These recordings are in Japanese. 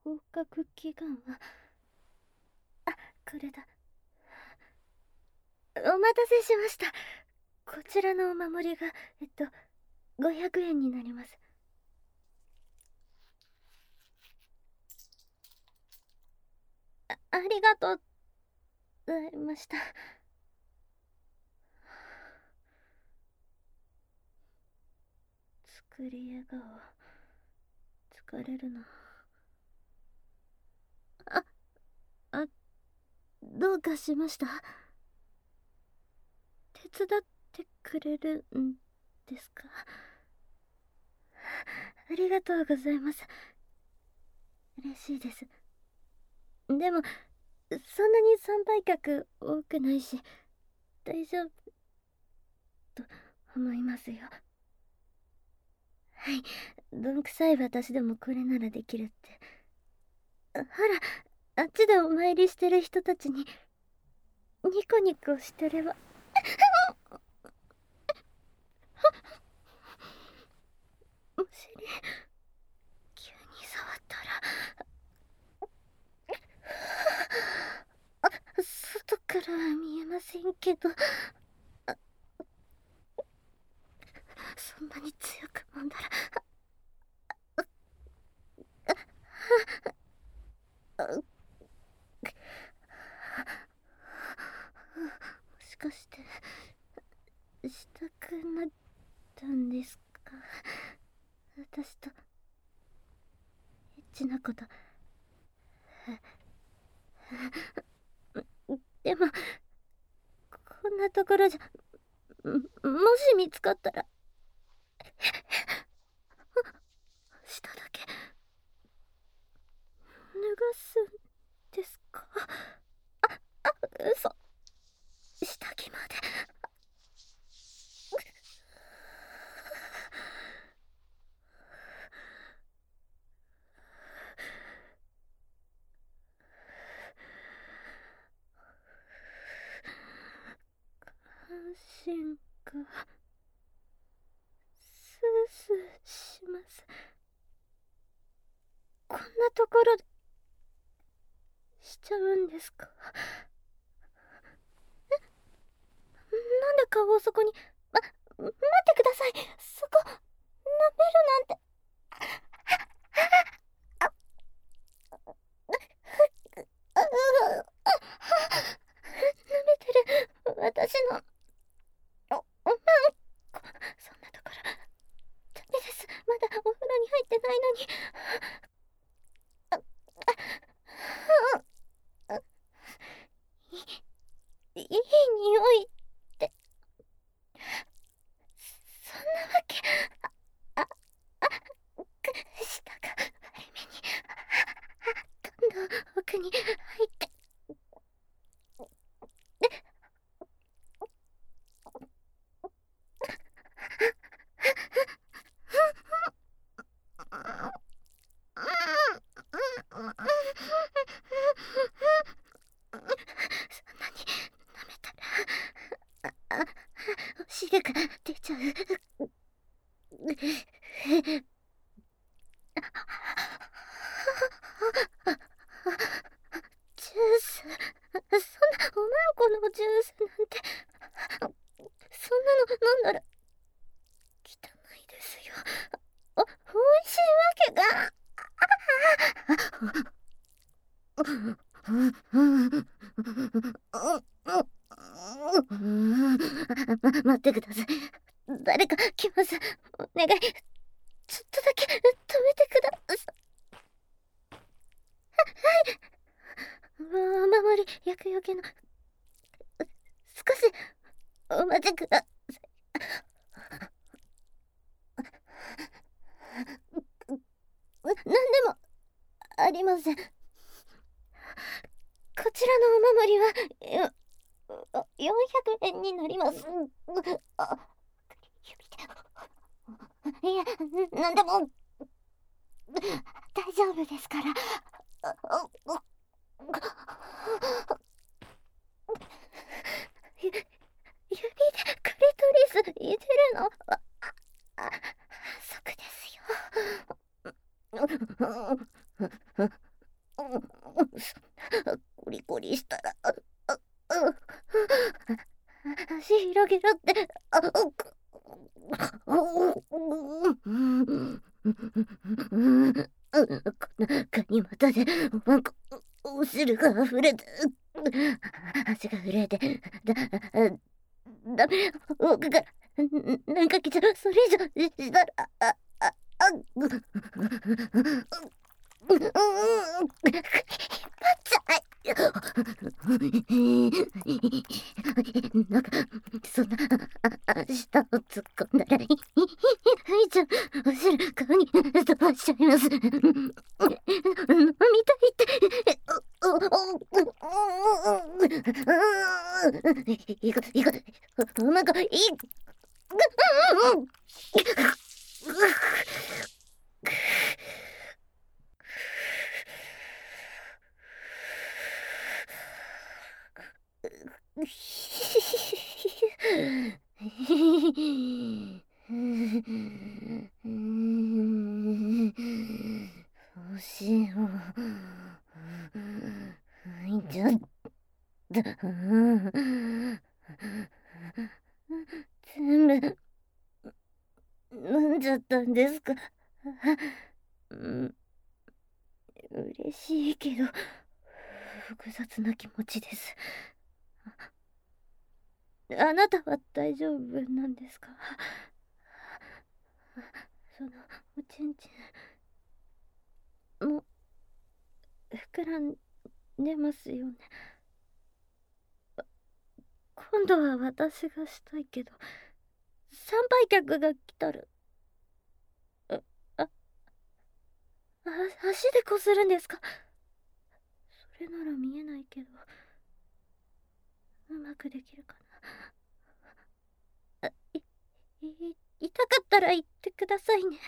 合格祈願は、あ、これだ。お待たせしました。こちらのお守りが500円になります。ありがとうございました。作り笑顔、疲れるな。あ、どうかしました？手伝ってくれるんですか？ありがとうございます。嬉しいです。でも、そんなに参拝客多くないし、大丈夫と思いますよ。はい、どんくさい私でもこれならできるって。ほら、あっちでお参りしてる人たちにニコニコしてれば。お尻急に触ったら、外からは見えませんけど、そんなに強く揉んだら、もしかしてしたくなったんですか？私とエッチなこと。でもこんなところじゃ、もし見つかったら、下だけ脱がすんですか？嘘。下着まで。安心がスースーします。こんなところでしちゃうんですか？なんで顔をそこに。待ってください。そこ舐めるなんて。舐めてる私のおまんこ。そんなところダメです。まだお風呂に入ってないのに。いい匂いって。そんなわけ。あ舌が割れ目にどんどん奥に入って。そんなに舐めたら、お汁が出ちゃう。ジュース、そんなおまんこのジュースなんて、そんなの飲んだら汚いですよ。美味しいわけが。待ってください。誰か来ます。お願い。ちょっとだけ止めてください。お守り、厄除けの。少しお待ちください。何でもありません。こちらのお守りは400円になります。指で。いや、なんでも大丈夫ですから。指でクリトリスいじるの。安息ですよ。 コリコリしたら、足広げろって。このガニ股でお汁が溢れて、足が震えて、ダメ、奥からなんか来ちゃう。それ以上したら、引っ張っちゃい。なんか、そんな、舌を突っ込んだら、はいちゃん、お汁顔に飛ばしちゃいます。飲みたいって。いく、なんか、どうしよう。入っちゃった。全部飲んじゃったんですか。うん、嬉しいけど複雑な気持ちです。あなたは大丈夫なんですか。そのおちんちんも膨らんでますよね。今度は私がしたいけど、参拝客が来たら、あ、足でこするんですか。それなら見えないけど、うまくできるかな。痛かったら言ってくださいね。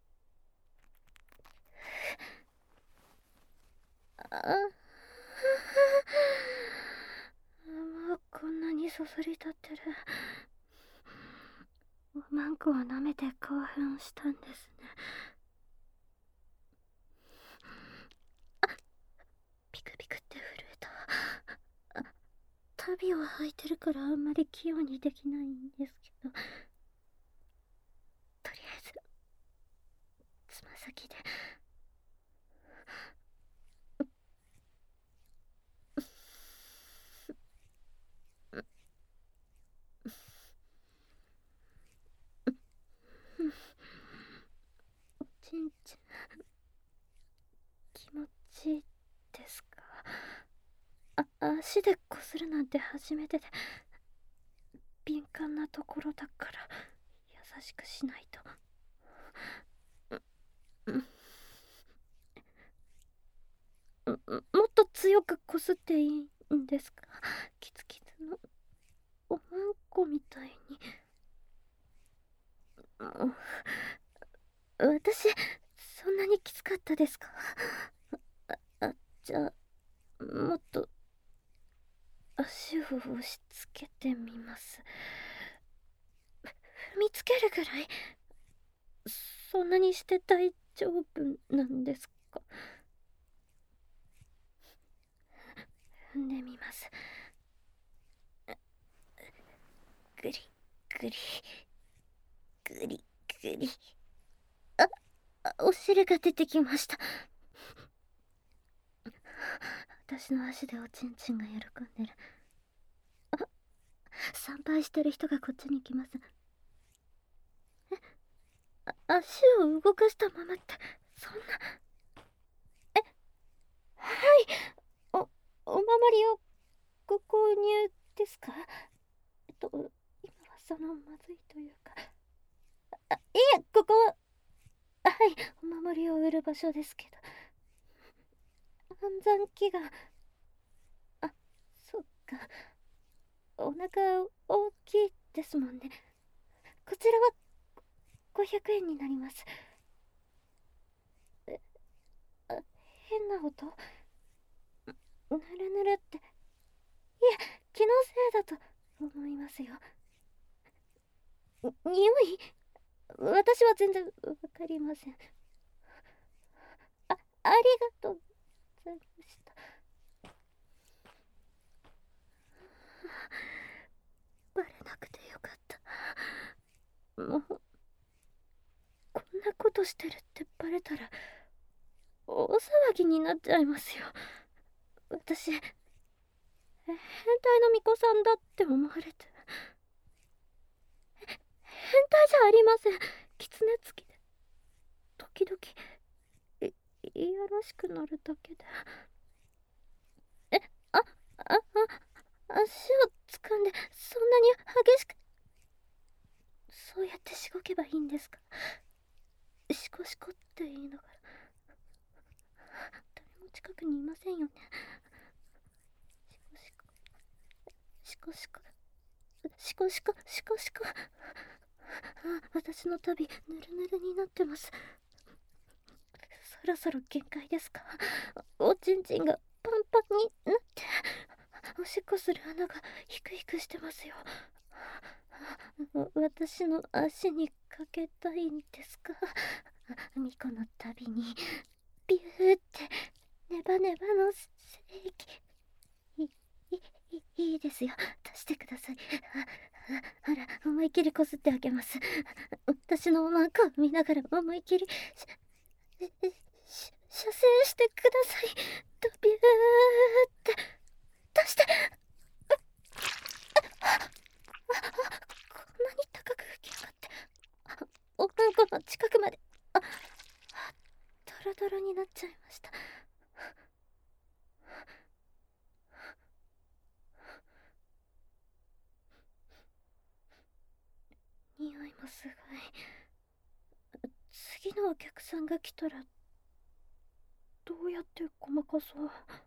もうこんなにそそり立ってる。おまんこを舐めて興奮したんですね。ピクピクって震えた。足袋を履いてるからあんまり器用にできないんですけど、とりあえずつま先で。おちんちん気持ちいいですか。足でこするなんて初めてで、敏感なところだから優しくしないと。もっと強くこすっていいんですか。キツキツのおまんこみたいに。私そんなにきつかったですか。じゃあもっと足を押し付けてみます。踏みつけるぐらい。そんなにして大丈夫なんですか。踏んでみます。グリグリグリグリ。お汁が出てきました。私の足でおちんちんが喜んでる。参拝してる人がこっちに来ます。足を動かしたままって、そんな。はい、お守りをご購入ですか。今はそのまずいというか、いえ、ここは、はい、お守りを売る場所ですけど、安産祈願。そっか、お腹大きいですもんね。こちらは500円になります。変な音。ぬるぬるって。いえ、気のせいだと思いますよ。匂い、私は全然わかりません。ありがとうざいました。バレなくてよかった。もうこんなことしてるってバレたら大騒ぎになっちゃいますよ。私変態の巫女さんだって思われて。変態じゃありません。狐つきで時々いやらしくなるだけで。え、あ、足を掴んでそんなに激しく。そうやってしごけばいいんですか？しこしこって言いながら。誰も近くにいませんよね。しこしこしこしこしこしこ。私の旅ぬるぬるになってます。そろそろ限界ですか？おちんちんがパンパンになっておしっこする穴がヒクヒクしてますよ。私の足にかけたいんですか？ミコの旅にビューってネバネバの精液いいですよ。出してください。あら、思いっきりこすってあげます。私のマークを見ながら思いっきり射精してください。ビューって出して。こんなに高く吹き上がっておうんこの近くまでドロドロになっちゃいました。匂いもすごい。次のお客さんが来たらどうやってごまかそう。